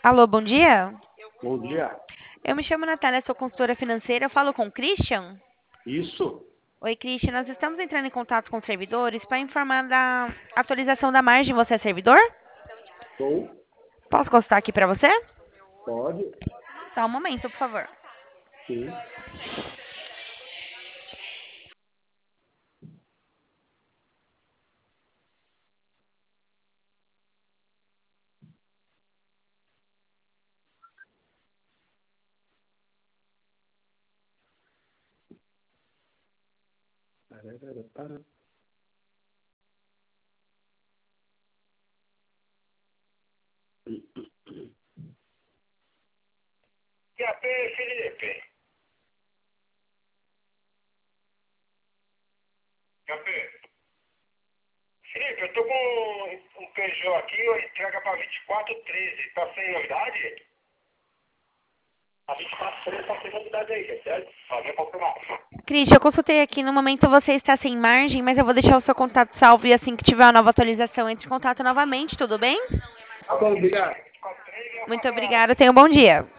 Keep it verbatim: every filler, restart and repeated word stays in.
Alô, bom dia. Bom dia. Eu me chamo Natália, sou consultora financeira. Eu falo com o Christian? Isso? Oi, Christian. Nós estamos entrando em contato com os servidores para informar da atualização da margem. Você é servidor? Sou? Posso consultar aqui para você? Pode? Só um momento, por favor. Sim. Tararara. E a P, Felipe? E a P? Felipe, eu tô com um um Peugeot aqui, ó, entrega pra vinte e quatro treze. Tá sem novidade? A vinte e quatro treze tá sem novidade aí, certo? Só vem confirmar. Christian, eu consultei aqui. No momento você está sem margem, mas eu vou deixar o seu contato salvo e assim que tiver uma nova atualização, entre em contato novamente, tudo bem? Tá bom, obrigado. vinte e quatro treze é o Muito patrão. obrigada. Tenha um bom dia.